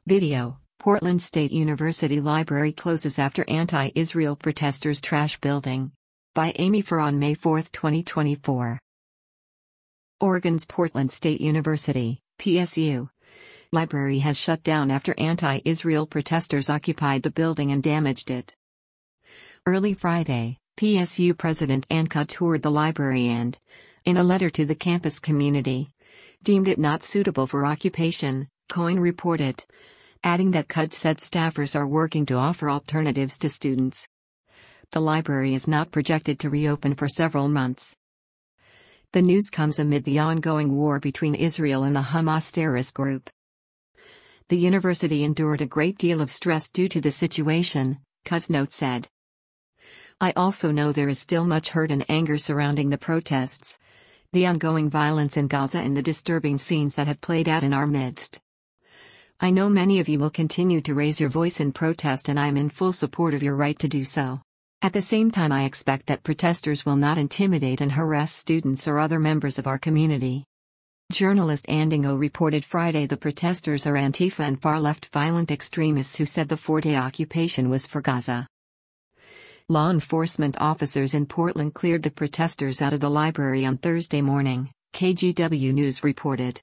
Video: Portland State University Library closes after anti-Israel protesters trash building. By Amy Farr on May 4, 2024. Oregon's Portland State University, PSU, library has shut down after anti-Israel protesters occupied the building and damaged it. Early Friday, PSU President Ann Cudd toured the library and, in a letter to the campus community, deemed it not suitable for occupation, Cohen reported, adding that Cudd said staffers are working to offer alternatives to students. The library is not projected to reopen for several months. The news comes amid the ongoing war between Israel and the Hamas terrorist group. The university endured a great deal of stress due to the situation, Cudd's note said. I also know there is still much hurt and anger surrounding the protests, the ongoing violence in Gaza and the disturbing scenes that have played out in our midst. I know many of you will continue to raise your voice in protest, and I am in full support of your right to do so. At the same time, I expect that protesters will not intimidate and harass students or other members of our community. Journalist Andingo reported Friday the protesters are Antifa and far-left violent extremists who said the 4-day occupation was for Gaza. Law enforcement officers in Portland cleared the protesters out of the library on Thursday morning, KGW News reported.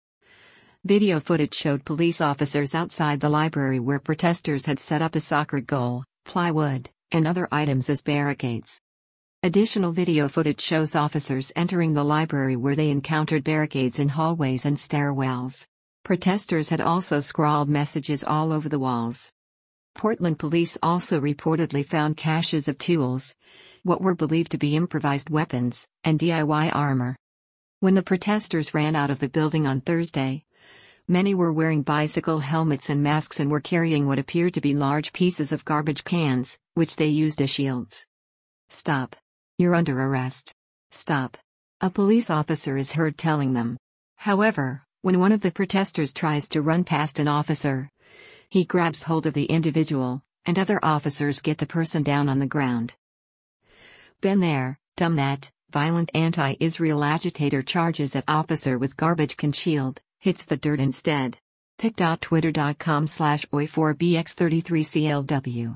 Video footage showed police officers outside the library where protesters had set up a soccer goal, plywood, and other items as barricades. Additional video footage shows officers entering the library where they encountered barricades in hallways and stairwells. Protesters had also scrawled messages all over the walls. Portland police also reportedly found caches of tools, what were believed to be improvised weapons, and DIY armor. When the protesters ran out of the building on Thursday, many were wearing bicycle helmets and masks and were carrying what appeared to be large pieces of garbage cans, which they used as shields. Stop. You're under arrest. Stop. A police officer is heard telling them. However, when one of the protesters tries to run past an officer, he grabs hold of the individual, and other officers get the person down on the ground. Been there, done that. Violent anti-Israel agitator charges at officer with garbage can shield, hits the dirt instead. pic.twitter.com/oi4bx33clw.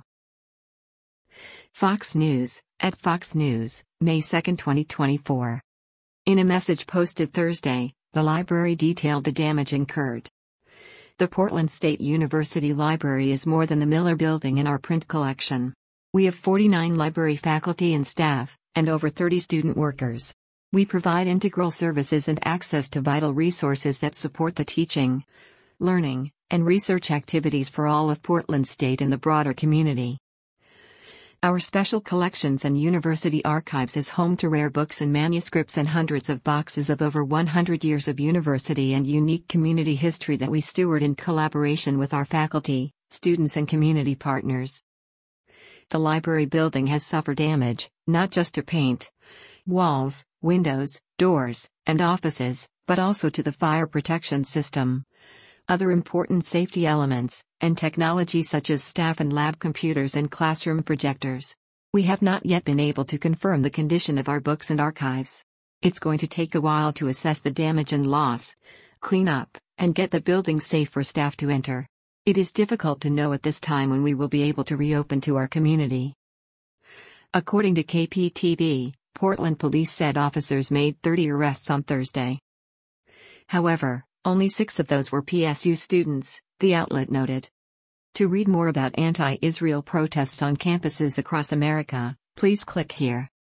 Fox News, at Fox News, May 2, 2024. In a message posted Thursday, the library detailed the damage incurred. The Portland State University Library is more than the Miller Building in our print collection. We have 49 library faculty and staff, and over 30 student workers. We provide integral services and access to vital resources that support the teaching, learning, and research activities for all of Portland State and the broader community. Our special collections and university archives is home to rare books and manuscripts and hundreds of boxes of over 100 years of university and unique community history that we steward in collaboration with our faculty, students, and community partners. The library building has suffered damage, not just to paint, walls, windows, doors, and offices, but also to the fire protection system, other important safety elements, and technology such as staff and lab computers and classroom projectors. We have not yet been able to confirm the condition of our books and archives. It's going to take a while to assess the damage and loss, clean up, and get the building safe for staff to enter. It is difficult to know at this time when we will be able to reopen to our community. According to KPTV, Portland police said officers made 30 arrests on Thursday. However, only 6 of those were PSU students, the outlet noted. To read more about anti-Israel protests on campuses across America, please click here.